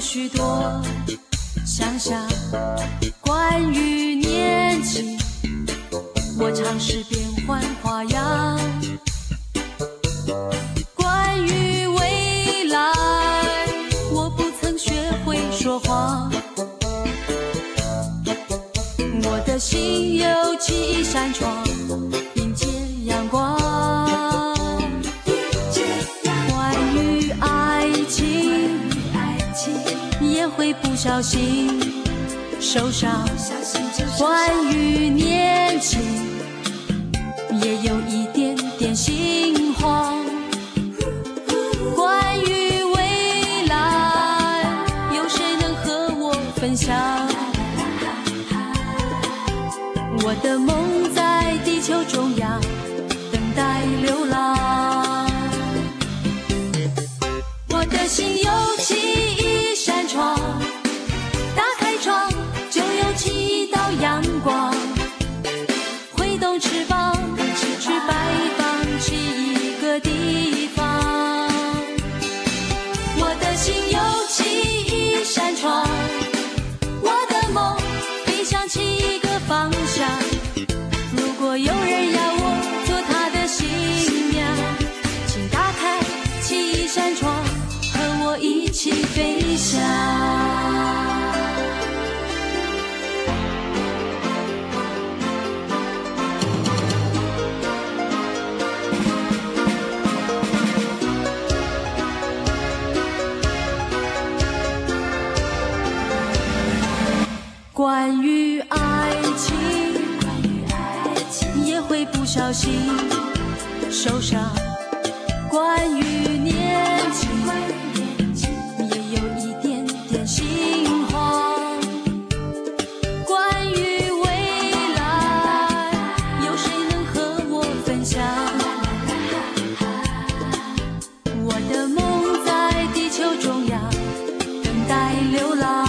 许多想象，关于年轻，我尝试变换花样。关于未来，我不曾学会说谎。我的心有几扇窗，迎接阳光。关于爱情，也会不小心受伤。关于年轻，也有一点点心慌。关于未来，有谁能和我分享？我的梦在地球中央，等待流浪。我的心有起一扇窗，打开窗就有起一道阳光，挥动翅膀去拜访起一个地方。我的心有起一扇窗，我的梦飞向起一个方向。如果有人要我做他的新娘，请打开起一扇窗，和我一起飞翔。关于爱情，也会不小心受伤。关于年轻，也有一点点心慌。关于未来，有谁能和我分享？我的梦在地球中央，等待流浪。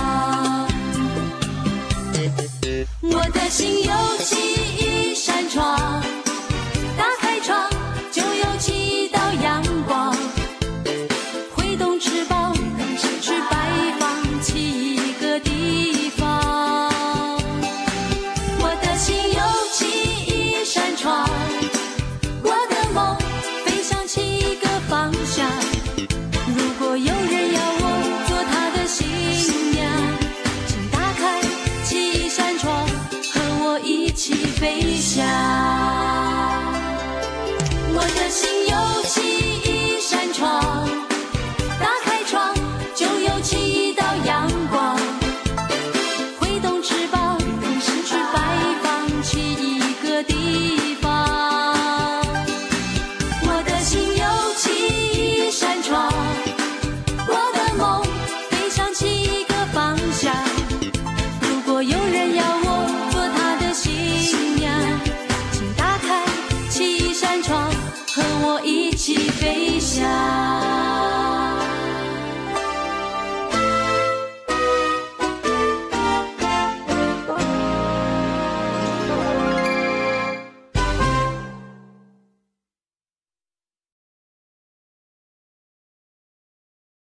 我的心有起一扇窗，打开窗就有起一道阳光，挥动翅膀去拜访起一个地方。我的心有起一扇窗，我的梦飞向起一个方向。如果有人要我做他的新娘，请打开起一扇窗，和我一起飞翔。我的心有起一扇窗，打开窗就有起一道阳光，挥动翅膀去拜访起一个地方。我的心有起一扇窗，我的梦飞向起一个方向。如果有人要我做他的新娘，请打开起一扇窗，和我一起飞翔。